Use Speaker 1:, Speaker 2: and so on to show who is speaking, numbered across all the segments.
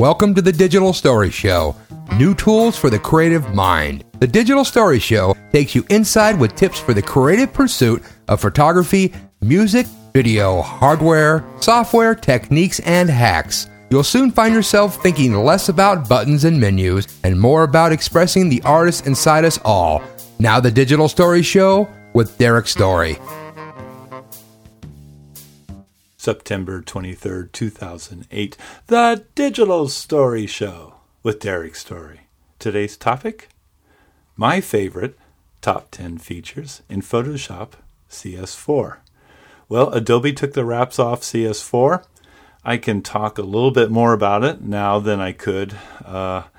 Speaker 1: Welcome to the Digital Story Show. New tools for the creative mind. The Digital Story Show takes you inside with tips for the creative pursuit of photography, music, video, hardware, software, techniques, and hacks. You'll soon find yourself thinking less about buttons and menus and more about expressing the artist inside us all. Now the Digital Story Show with Derek Story.
Speaker 2: September 23rd, 2008, The Digital Story Show with Derek Story. Today's topic, my favorite top 10 features in Photoshop CS4. Well, Adobe took the wraps off CS4. I can talk a little bit more about it now than I could, all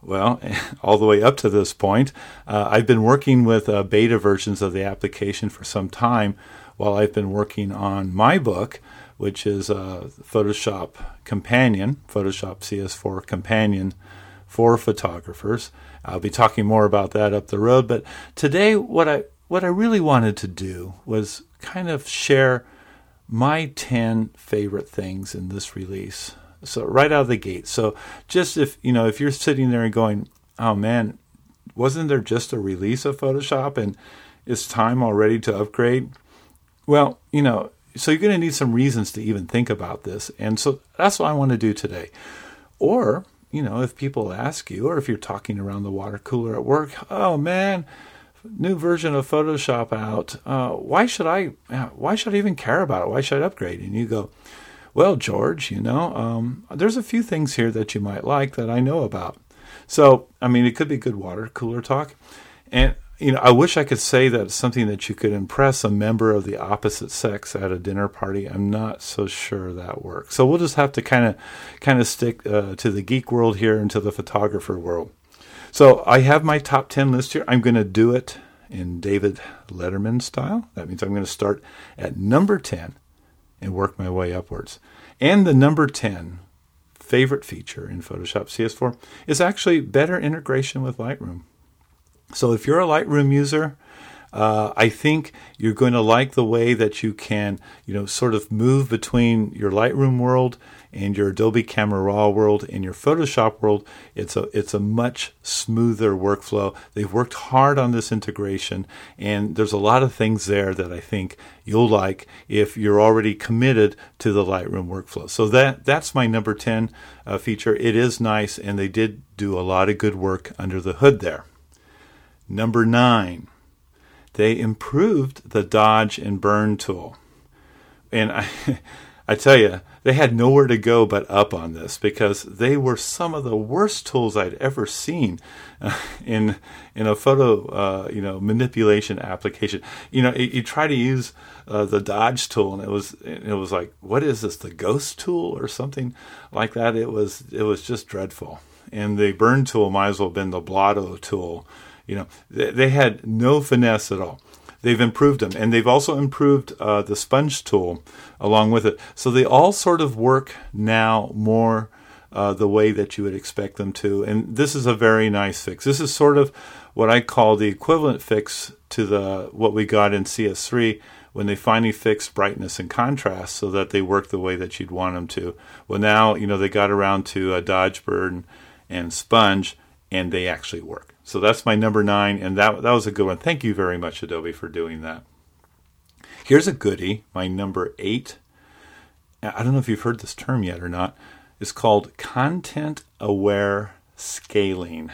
Speaker 2: the way up to this point. I've been working with beta versions of the application for some time while I've been working on my book, which is Photoshop Companion, Photoshop CS4 Companion for photographers. I'll be talking more about that up the road. But today, what I really wanted to do was kind of share my 10 favorite things in this release. So right out of the gate. So just if you're sitting there and going, oh man, wasn't there just a release of Photoshop and it's time already to upgrade? Well, so you're going to need some reasons to even think about this. And so that's what I want to do today. Or, if people ask you, or if you're talking around the water cooler at work, oh man, new version of Photoshop out. Why should I even care about it? Why should I upgrade? And you go, well, George, there's a few things here that you might like that I know about. So, it could be good water cooler talk. And I wish I could say that it's something that you could impress a member of the opposite sex at a dinner party. I'm not so sure that works. So we'll just have to kind of stick to the geek world here and to the photographer world. So I have my top 10 list here. I'm going to do it in David Letterman style. That means I'm going to start at number 10 and work my way upwards. And the number 10 favorite feature in Photoshop CS4 is actually better integration with Lightroom. So if you're a Lightroom user, I think you're going to like the way that you can, sort of move between your Lightroom world and your Adobe Camera Raw world and your Photoshop world. It's a much smoother workflow. They've worked hard on this integration, and there's a lot of things there that I think you'll like if you're already committed to the Lightroom workflow. So that's my number 10 feature. It is nice, and they did do a lot of good work under the hood there. Number 9, they improved the dodge and burn tool. And I tell you, they had nowhere to go but up on this because they were some of the worst tools I'd ever seen in a photo manipulation application. You try to use the dodge tool, and it was like, what is this, the ghost tool or something like that? It was just dreadful. And the burn tool might as well have been the blotto tool. They had no finesse at all. They've improved them, and they've also improved the sponge tool along with it. So they all sort of work now more the way that you would expect them to. And this is a very nice fix. This is sort of what I call the equivalent fix to what we got in CS3 when they finally fixed brightness and contrast so that they work the way that you'd want them to. Well, now they got around to dodge, burn, and sponge, and they actually work. So that's my number 9, and that was a good one. Thank you very much, Adobe, for doing that. Here's a goodie, my number 8. I don't know if you've heard this term yet or not. It's called content-aware scaling.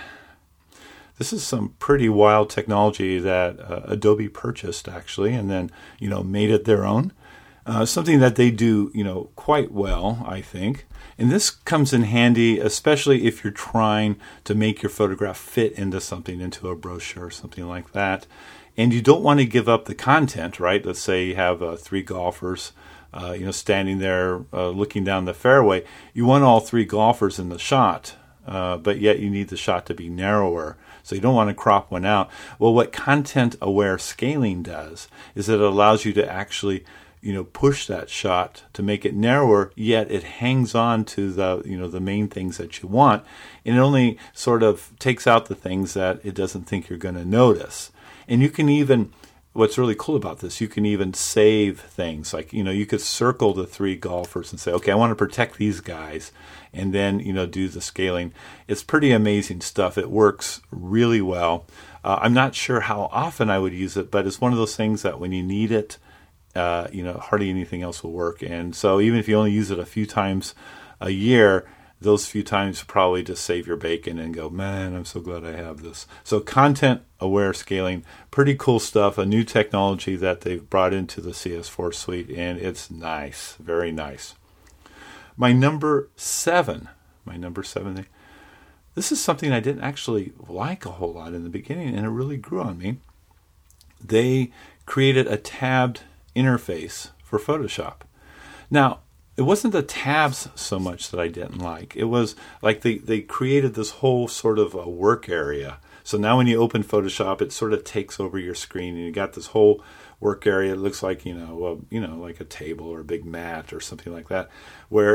Speaker 2: This is some pretty wild technology that Adobe purchased, actually, and then made it their own. Something that they do quite well, I think. And this comes in handy, especially if you're trying to make your photograph fit into something, into a brochure or something like that. And you don't want to give up the content, right? Let's say you have 3 golfers, standing there looking down the fairway. You want all 3 golfers in the shot, but yet you need the shot to be narrower. So you don't want to crop one out. Well, what content-aware scaling does is it allows you to actually push that shot to make it narrower, yet it hangs on to the main things that you want, and it only sort of takes out the things that it doesn't think you're going to notice. And you can even, what's really cool about this, you can even save things. Like, you could circle the 3 golfers and say, okay, I want to protect these guys, and then, do the scaling. It's pretty amazing stuff. It works really well. I'm not sure how often I would use it, but it's one of those things that when you need it, hardly anything else will work. And so even if you only use it a few times a year, those few times probably just save your bacon and go, man, I'm so glad I have this. So content-aware scaling, pretty cool stuff, a new technology that they've brought into the CS4 suite, and it's nice, very nice. My number seven thing, this is something I didn't actually like a whole lot in the beginning, and it really grew on me. They created a tabbed interface for Photoshop. Now, it wasn't the tabs so much that I didn't like. It was like they created this whole sort of a work area. So now when you open Photoshop, it sort of takes over your screen, and you got this whole work area. It looks like like a table or a big mat or something like that, where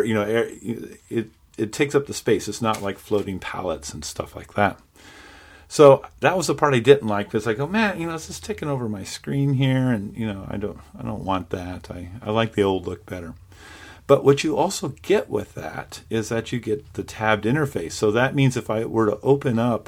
Speaker 2: it takes up the space. It's not like floating palettes and stuff like that. So that was the part I didn't like. Because like, oh man, it's just taking over my screen here, and I don't want that. I like the old look better. But what you also get with that is that you get the tabbed interface. So that means if I were to open up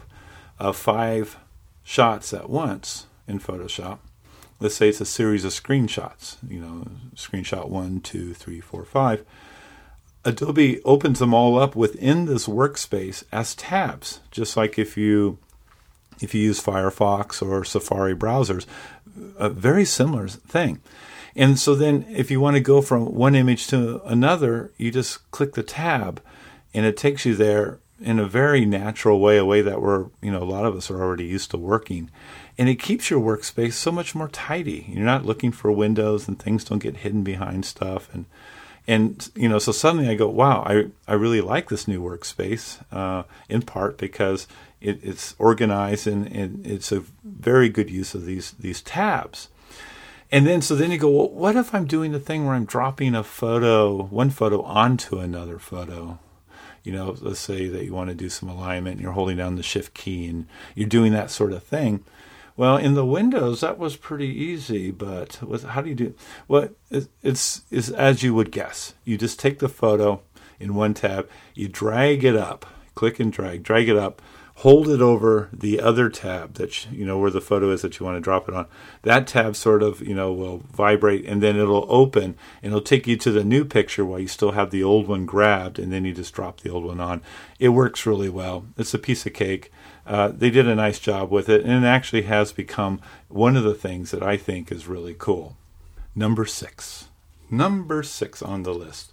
Speaker 2: 5 shots at once in Photoshop, let's say it's a series of screenshots, screenshot 1, 2, 3, 4, 5, Adobe opens them all up within this workspace as tabs, just like if you use Firefox or Safari browsers, a very similar thing. And so then if you want to go from one image to another, you just click the tab, and it takes you there in a very natural way, a way that a lot of us are already used to working. And it keeps your workspace so much more tidy. You're not looking for windows, and things don't get hidden behind stuff. And so suddenly I go, wow, I really like this new workspace, in part because it's organized, and it's a very good use of these tabs. And then you go, well, what if I'm doing the thing where I'm dropping one photo onto another photo? Let's say that you want to do some alignment, and you're holding down the Shift key, and you're doing that sort of thing. Well, in the Windows, that was pretty easy, but how do you do? Well, it's as you would guess. You just take the photo in one tab, you drag it up, click and drag it up, hold it over the other tab that where the photo is that you want to drop it on. That tab sort of will vibrate, and then it'll open, and it'll take you to the new picture while you still have the old one grabbed, and then you just drop the old one on. It works really well. It's a piece of cake. They did a nice job with it, and it actually has become one of the things that I think is really cool. Number six on the list: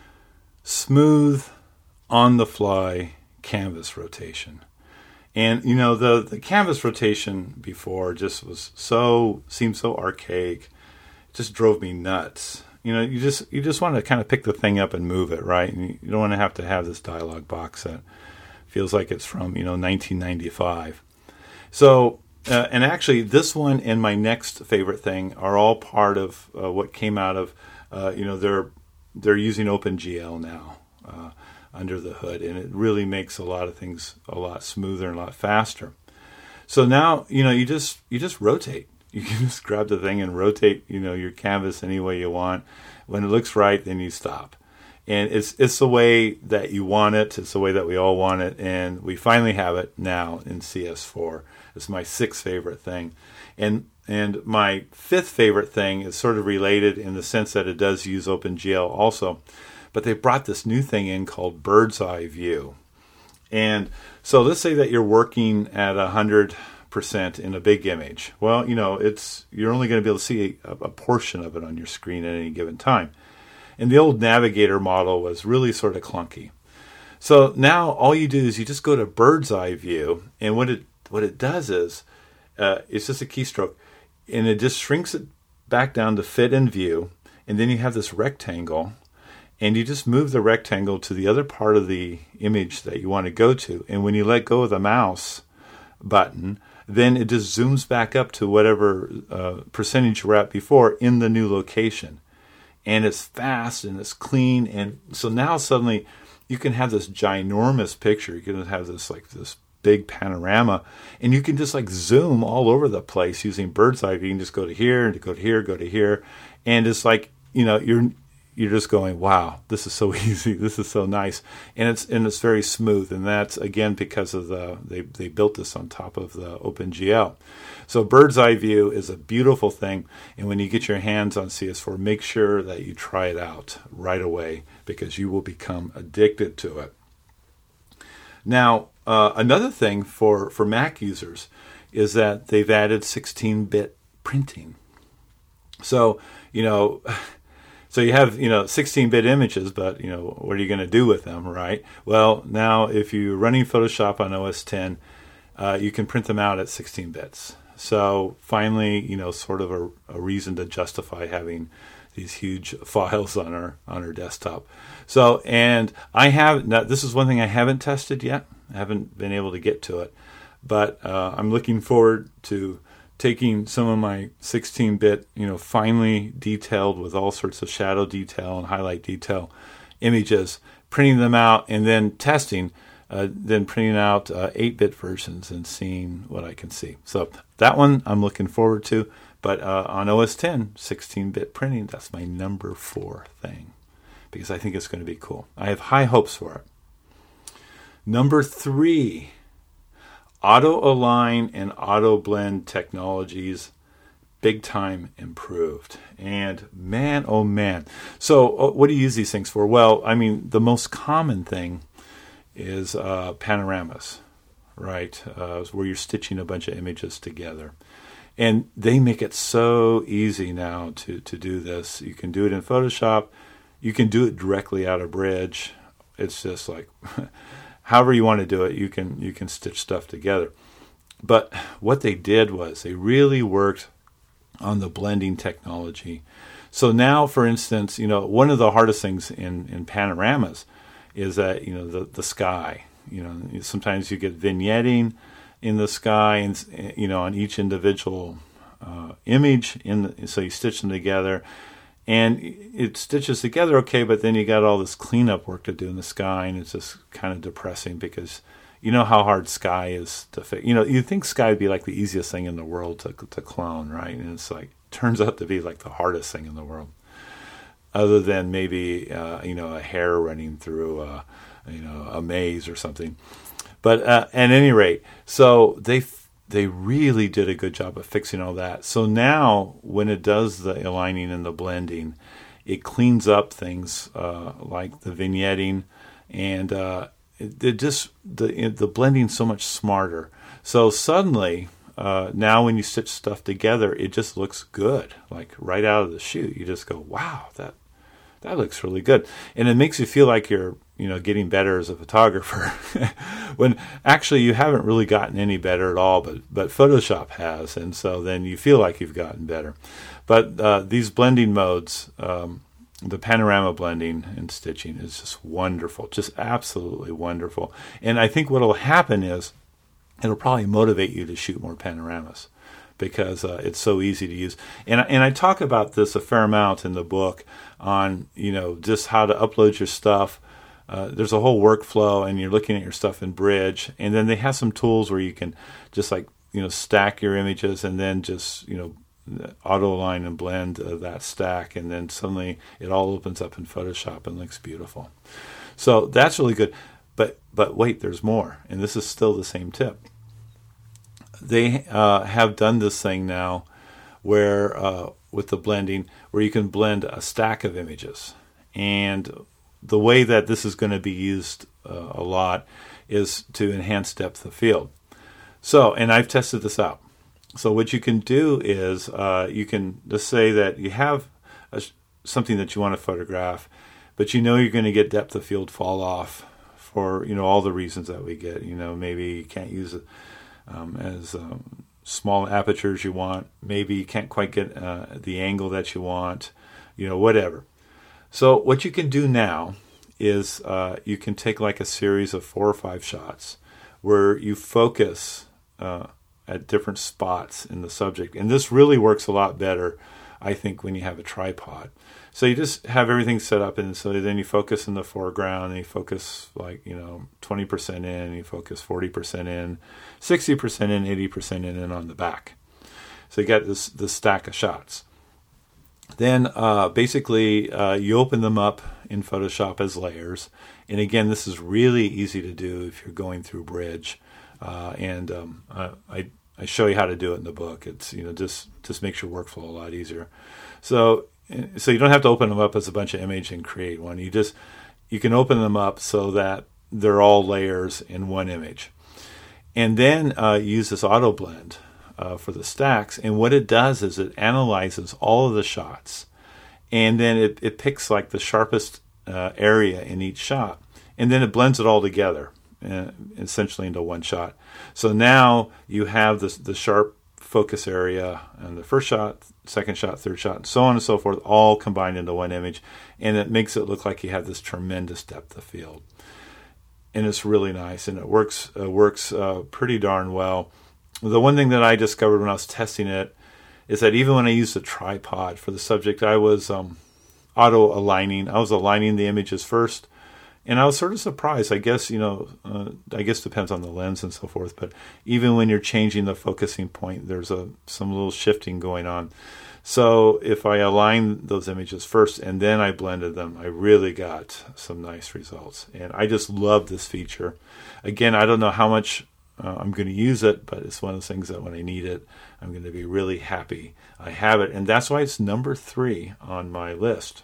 Speaker 2: smooth, on-the-fly canvas rotation. And, the canvas rotation before just seemed so archaic. It just drove me nuts. You just want to kind of pick the thing up and move it, right? And you don't want to have this dialog box that feels like it's from, 1995. So, and actually this one and my next favorite thing are all part of what came out of, they're using OpenGL now. Under the hood, and it really makes a lot of things a lot smoother and a lot faster. So now, you just rotate. You can just grab the thing and rotate, your canvas any way you want. When it looks right, then you stop. And it's the way that you want it. It's the way that we all want it, and we finally have it now in CS4. It's my 6th favorite thing. And my 5th favorite thing is sort of related in the sense that it does use OpenGL also. But they brought this new thing in called Bird's Eye View. And so let's say that you're working at 100% in a big image. Well, you're only going to be able to see a portion of it on your screen at any given time. And the old Navigator model was really sort of clunky. So now all you do is you just go to Bird's Eye View, and what it does is it's just a keystroke, and it just shrinks it back down to fit in view, and then you have this rectangle. And you just move the rectangle to the other part of the image that you want to go to. And when you let go of the mouse button, then it just zooms back up to whatever percentage you were at before in the new location. And it's fast and it's clean. And so now suddenly you can have this ginormous picture. You can have this big panorama, and you can just like zoom all over the place using bird's eye view. You can just go to here and go to here, go to here, and it's like, you're just going, wow, this is so easy, this is so nice, and it's very smooth, and that's again because of they built this on top of the OpenGL. So bird's eye view is a beautiful thing, and when you get your hands on CS4, make sure that you try it out right away because you will become addicted to it. Now, another thing for Mac users is that they've added 16-bit printing. So, so you have, 16-bit images, but, what are you going to do with them, right? Well, now if you're running Photoshop on OS X, you can print them out at 16 bits. So finally, sort of a reason to justify having these huge files on our desktop. So, and this is one thing I haven't tested yet. I haven't been able to get to it, but I'm looking forward to taking some of my 16-bit, finely detailed with all sorts of shadow detail and highlight detail images, printing them out, and then testing, then printing out 8-bit versions and seeing what I can see. So that one I'm looking forward to. But on OS X, 16-bit printing, that's my number 4 thing because I think it's going to be cool. I have high hopes for it. Number 3, auto-align and auto-blend technologies, big time improved. And man, oh man. So what do you use these things for? Well, I mean, the most common thing is panoramas, right? Where you're stitching a bunch of images together. And they make it so easy now to do this. You can do it in Photoshop. You can do it directly out of Bridge. It's just like, however you want to do it, you can stitch stuff together. But what they did was they really worked on the blending technology. So now, for instance, one of the hardest things in panoramas is that, the sky. Sometimes you get vignetting in the sky, and on each individual image. So you stitch them together, and it stitches together okay. But then you got all this cleanup work to do in the sky, and it's just kind of depressing because you know how hard sky is to fix. You think sky would be like the easiest thing in the world to clone, right? And it's like turns out to be like the hardest thing in the world, other than maybe a hair running through a maze or something. But at any rate, so they really did a good job of fixing all that. So now when it does the aligning and the blending, it cleans up things like the vignetting, and the blending's so much smarter. So suddenly, now when you stitch stuff together, it just looks good, like right out of the chute. You just go, wow, that looks really good. And it makes you feel like you're getting better as a photographer when actually you haven't really gotten any better at all, but Photoshop has. And so then you feel like you've gotten better. But these blending modes, the panorama blending and stitching is just wonderful, just absolutely wonderful. And I think what will happen is it'll probably motivate you to shoot more panoramas because it's so easy to use. And I talk about this a fair amount in the book on, just how to upload your stuff. There's a whole workflow, and you're looking at your stuff in Bridge, and then they have some tools where you can just stack your images and then just auto align and blend that stack, and then suddenly it all opens up in Photoshop and looks beautiful. So that's really good. But wait, there's more, and this is still the same tip. They have done this thing now where with the blending, where you can blend a stack of images, and the way that this is going to be used a lot is to enhance depth of field. So, and I've tested this out. So what you can do is you can just say that you have something that you want to photograph, but you're going to get depth of field fall off for all the reasons that we get. Maybe you can't use it as small apertures you want. Maybe you can't quite get the angle that you want. Whatever. So what you can do now is you can take like a series of 4 or 5 shots where you focus at different spots in the subject. And this really works a lot better I think, when you have a tripod. So you just have everything set up, and so then you focus in the foreground, and you focus 20% in, and you focus 40% in, 60% in, 80% in, and on the back. So you got this stack of shots. Then basically you open them up in Photoshop as layers. And again, this is really easy to do if you're going through Bridge. I show you how to do it in the book. It's just makes your workflow a lot easier. So you don't have to open them up as a bunch of images and create one. You can open them up so that they're all layers in one image. And then use this auto blend for the stacks. And what it does is it analyzes all of the shots. And then it picks like the sharpest area in each shot. And then it blends it all together, essentially into one shot. So now you have the sharp focus area and the first shot, second shot, third shot, and so on and so forth, all combined into one image. And it makes it look like you have this tremendous depth of field. And it's really nice, and it works pretty darn well. The one thing that I discovered when I was testing it is that even when I used a tripod for the subject, I was auto-aligning. I was aligning the images first, and I was sort of surprised. I guess, I guess it depends on the lens and so forth, but even when you're changing the focusing point, there's some little shifting going on. So if I align those images first and then I blended them, I really got some nice results. And I just love this feature. Again, I don't know how much I'm going to use it, but it's one of those things that when I need it, I'm going to be really happy I have it. And that's why it's number 3 on my list.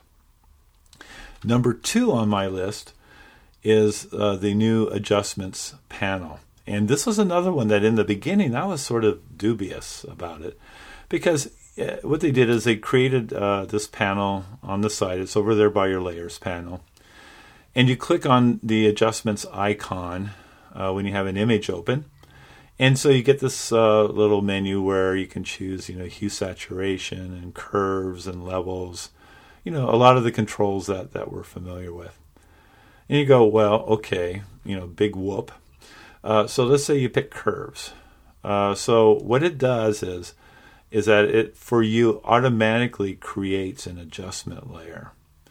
Speaker 2: Number 2 on my list is the new adjustments panel. And this was another one that in the beginning I was sort of dubious about it, because what they did is they created this panel on the side. It's over there by your layers panel. And you click on the adjustments icon when you have an image open. And so you get this little menu where you can choose, hue, saturation, and curves and levels. A lot of the controls that we're familiar with. And you go, well, okay, big whoop. So let's say you pick curves. So what it does is that it, for you, automatically creates an adjustment layer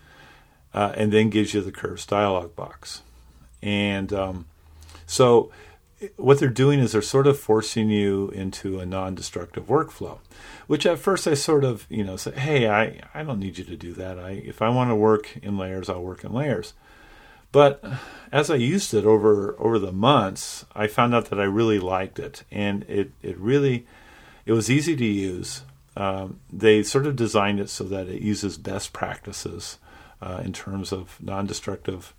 Speaker 2: and then gives you the curves dialog box. And so what they're doing is they're sort of forcing you into a non-destructive workflow, which at first I sort of, say, hey, I don't need you to do that. If I want to work in layers, I'll work in layers. But as I used it over the months, I found out that I really liked it, and it was easy to use. They sort of designed it so that it uses best practices in terms of non-destructive,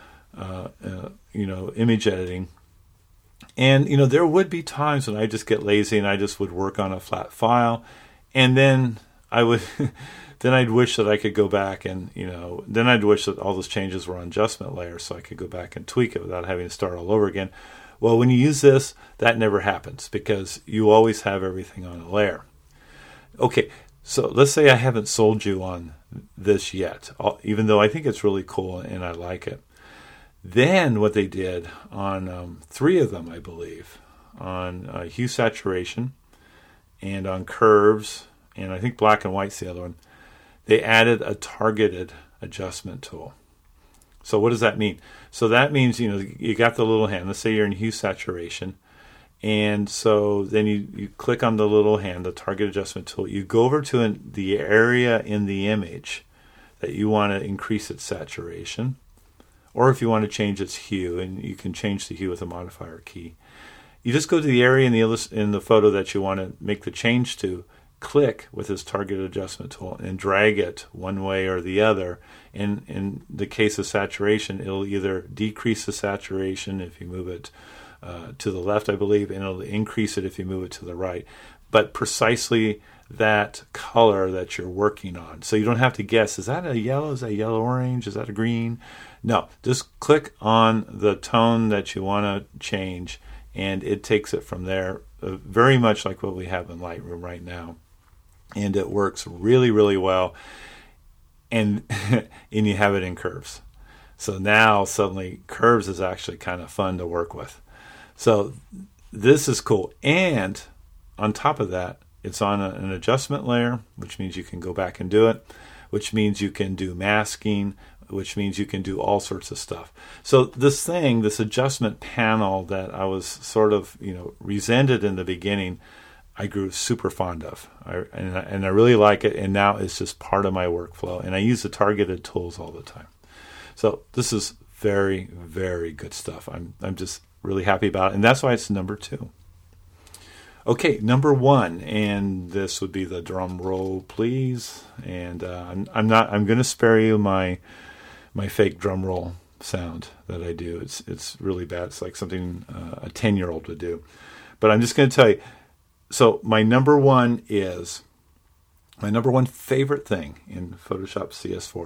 Speaker 2: image editing. And, there would be times when I just get lazy and I just would work on a flat file, and then I'd wish that I could go back and, then I'd wish that all those changes were on adjustment layers so I could go back and tweak it without having to start all over again. Well, when you use this, that never happens because you always have everything on a layer. Okay, so let's say I haven't sold you on this yet, even though I think it's really cool and I like it. Then what they did on 3 of them, I believe, on hue saturation and on curves, and I think black and white's the other one, they added a targeted adjustment tool. So what does that mean? So that means, you got the little hand. Let's say you're in hue saturation. And so then you click on the little hand, the target adjustment tool. You go over to the area in the image that you want to increase its saturation. Or if you want to change its hue, and you can change the hue with a modifier key. You just go to the area in the photo that you want to make the change to, click with this target adjustment tool, and drag it one way or the other. And in the case of saturation, it'll either decrease the saturation if you move it to the left, I believe, and it'll increase it if you move it to the right. But precisely that color that you're working on. So you don't have to guess, is that a yellow? Is that a yellow-orange? Is that a green? No, just click on the tone that you want to change, and it takes it from there, very much like what we have in Lightroom right now. And it works really, really well, and you have it in curves. So now suddenly curves is actually kind of fun to work with. So this is cool. And on top of that, It's on an adjustment layer, which means you can go back and do it, which means you can do masking, which means you can do all sorts of stuff. So this adjustment panel that I was sort of, resented in the beginning, I grew super fond of. And I really like it, and now it's just part of my workflow. And I use the targeted tools all the time. So this is very, very good stuff. I'm just really happy about it, and that's why it's number 2. Okay, number 1, and this would be the drum roll, please. And I'm going to spare you my fake drum roll sound that I do. It's really bad. It's like something a 10-year-old would do. But I'm just going to tell you. So my number 1 favorite thing in Photoshop CS4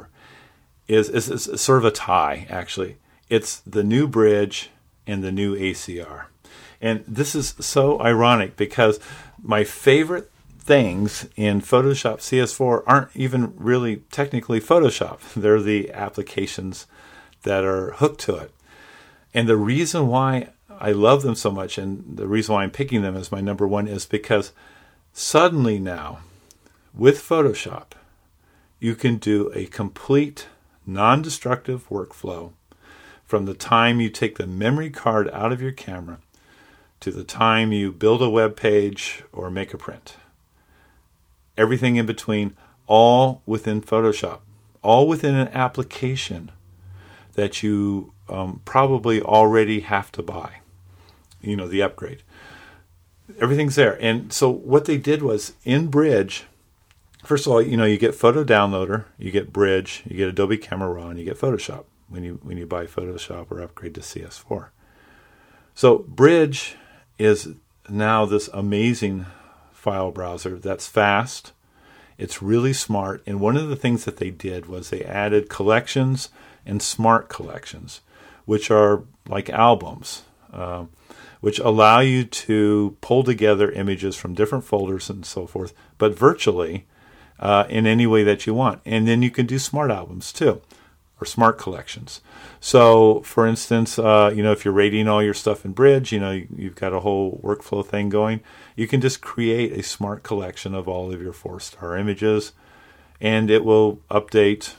Speaker 2: is sort of a tie, actually. It's the new bridge and the new ACR. And this is so ironic because my favorite things in Photoshop CS4 aren't even really technically Photoshop. They're the applications that are hooked to it. And the reason why I love them so much, and the reason why I'm picking them as my number 1, is because suddenly now, with Photoshop, you can do a complete non-destructive workflow from the time you take the memory card out of your camera to the time you build a web page or make a print. Everything in between, all within Photoshop, all within an application that you probably already have to buy, the upgrade. Everything's there. And so what they did was, in Bridge, first of all, you get Photo Downloader, you get Bridge, you get Adobe Camera Raw, and you get Photoshop when you buy Photoshop or upgrade to CS4. So Bridge is now this amazing file browser that's fast. It's really smart. And one of the things that they did was they added collections and smart collections, which are like albums, which allow you to pull together images from different folders and so forth, but virtually in any way that you want. And then you can do smart albums too, or smart collections. So, for instance, if you're rating all your stuff in Bridge, you've got a whole workflow thing going. You can just create a smart collection of all of your 4-star images, and it will update,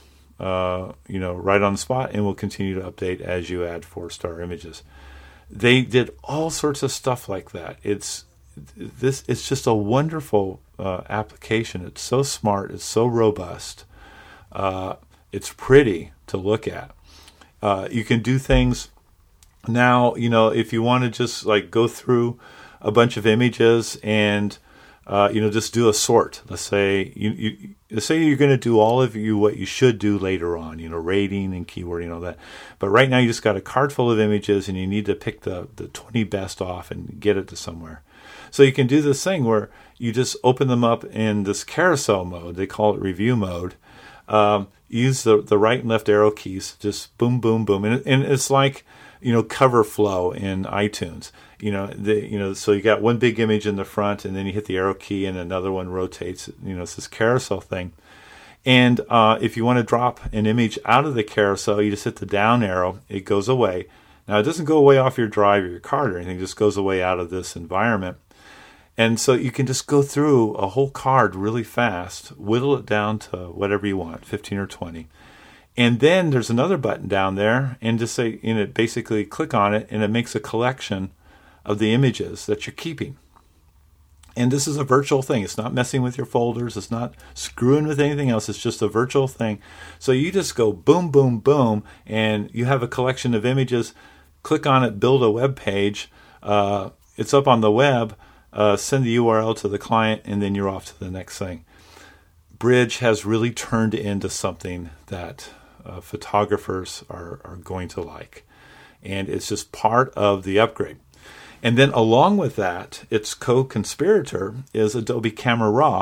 Speaker 2: right on the spot, and will continue to update as you add 4-star images. They did all sorts of stuff like that. It's just a wonderful application. It's so smart. It's so robust. It's pretty to look at. You can do things now, if you want to just like go through a bunch of images and, just do a sort. Let's say let's say you're going to do all of what you should do later on, rating and keywording and all that. But right now you just got a card full of images and you need to pick the 20 best off and get it to somewhere. So you can do this thing where you just open them up in this carousel mode. They call it review mode. Use the right and left arrow keys, just boom, boom, boom. And it's like, cover flow in iTunes. So you got one big image in the front, and then you hit the arrow key, and another one rotates. It's this carousel thing. And if you want to drop an image out of the carousel, you just hit the down arrow. It goes away. Now, it doesn't go away off your drive or your card or anything. It just goes away out of this environment. And so you can just go through a whole card really fast, whittle it down to whatever you want, 15 or 20. And then there's another button down there, and just say, basically click on it, and it makes a collection of the images that you're keeping. And this is a virtual thing. It's not messing with your folders. It's not screwing with anything else. It's just a virtual thing. So you just go boom, boom, boom, and you have a collection of images. Click on it, build a web page. It's up on the web. Send the URL to the client, and then you're off to the next thing. Bridge has really turned into something that photographers are going to like. And it's just part of the upgrade. And then along with that, its co-conspirator is Adobe Camera Raw.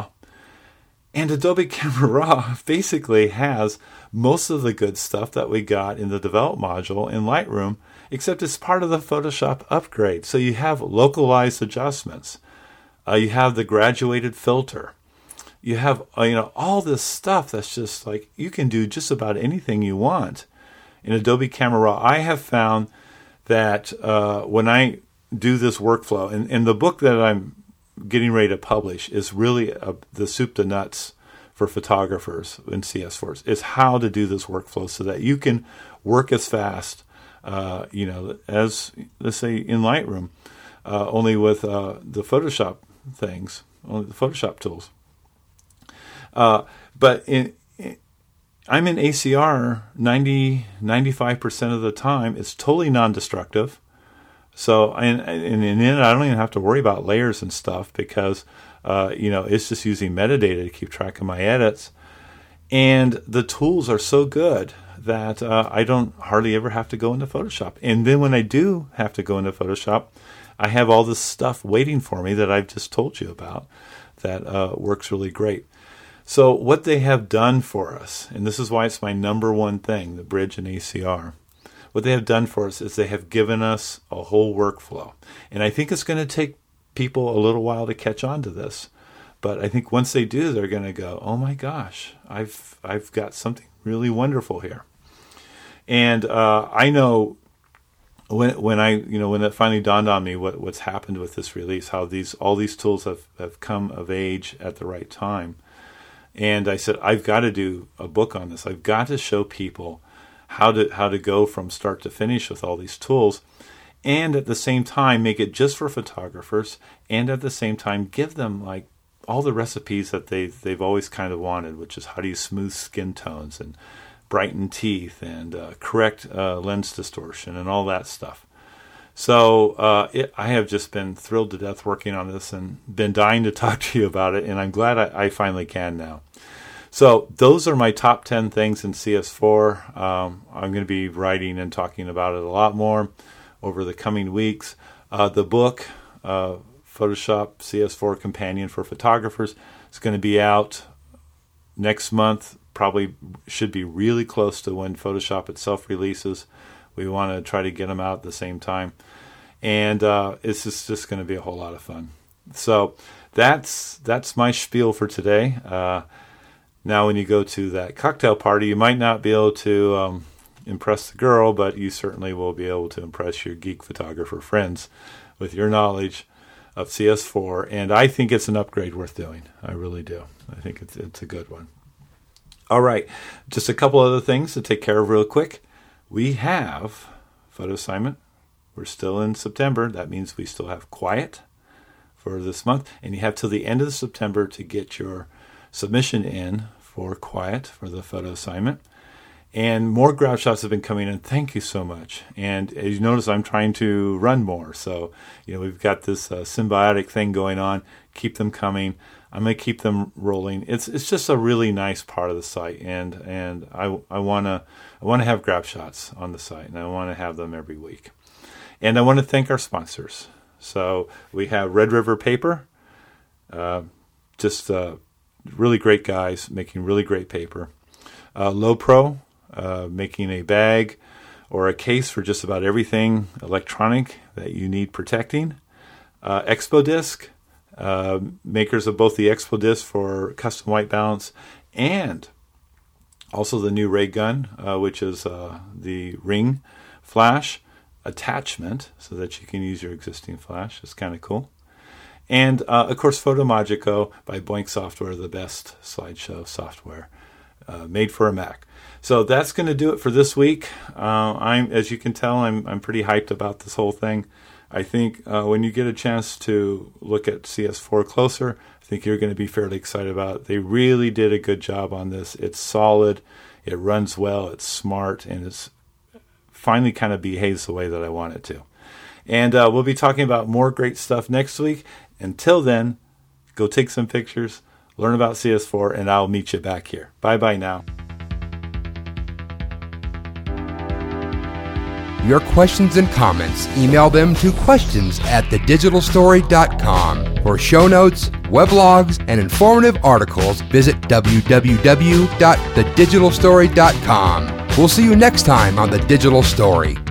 Speaker 2: And Adobe Camera Raw basically has most of the good stuff that we got in the Develop module in Lightroom, except it's part of the Photoshop upgrade. So you have localized adjustments. You have the graduated filter. You have all this stuff that's just like you can do just about anything you want in Adobe Camera Raw. I have found that when I do this workflow, and the book that I'm getting ready to publish is really the soup to nuts for photographers in CS4s, is how to do this workflow so that you can work as fast, as, let's say, in Lightroom, only with the Photoshop things, only the Photoshop tools. But I'm in ACR 95% of the time. It's totally non-destructive. So, and in it, I don't even have to worry about layers and stuff because, it's just using metadata to keep track of my edits. And the tools are so good that I don't hardly ever have to go into Photoshop. And then when I do have to go into Photoshop, I have all this stuff waiting for me that I've just told you about that works really great. So what they have done for us, and this is why it's my number one thing, the Bridge and ACR, what they have done for us is they have given us a whole workflow. And I think it's going to take people a little while to catch on to this. But I think once they do, they're going to go, oh my gosh, I've got something really wonderful here. And I know when it finally dawned on me what's happened with this release, how all these tools have come of age at the right time. And I said, I've got to do a book on this. I've got to show people how to go from start to finish with all these tools, and at the same time make it just for photographers, and at the same time give them like all the recipes that they've always kind of wanted, which is how do you smooth skin tones and brighten teeth and correct lens distortion and all that stuff. So I have just been thrilled to death working on this and been dying to talk to you about it, and I'm glad I finally can now. So those are my top 10 things in CS4. I'm going to be writing and talking about it a lot more over the coming weeks. The book, Photoshop CS4 Companion for Photographers, is going to be out next month. Probably should be really close to when Photoshop itself releases. We want to try to get them out at the same time. And it's just going to be a whole lot of fun. So that's my spiel for today. Now when you go to that cocktail party, you might not be able to impress the girl, but you certainly will be able to impress your geek photographer friends with your knowledge of CS4. And I think it's an upgrade worth doing. I really do. I think it's a good one. All right, just a couple other things to take care of real quick. We have photo assignment. We're still in September. That means we still have quiet for this month. And you have till the end of September to get your submission in for quiet for the photo assignment. And more grab shots have been coming in. Thank you so much. And as you notice, I'm trying to run more. So, we've got this symbiotic thing going on. Keep them coming. I'm going to keep them rolling. It's just a really nice part of the site, and I want to have grab shots on the site, and I want to have them every week. And I want to thank our sponsors. So we have Red River Paper, really great guys making really great paper. Lowepro, making a bag or a case for just about everything electronic that you need protecting. Expodisc, makers of both the Expodisc for custom white balance and also the new ray gun, which is the ring flash attachment so that you can use your existing flash. It's kind of cool. And, of course, Photomagico by Boink Software, the best slideshow software made for a Mac. So that's going to do it for this week. As you can tell, I'm pretty hyped about this whole thing. I think when you get a chance to look at CS4 closer, I think you're going to be fairly excited about it. They really did a good job on this. It's solid, it runs well, it's smart, and it's finally kind of behaves the way that I want it to. And we'll be talking about more great stuff next week. Until then, go take some pictures, learn about CS4, and I'll meet you back here. Bye-bye now.
Speaker 1: Your questions and comments, email them to questions@thedigitalstory.com. For show notes, weblogs, and informative articles, visit www.thedigitalstory.com. We'll see you next time on The Digital Story.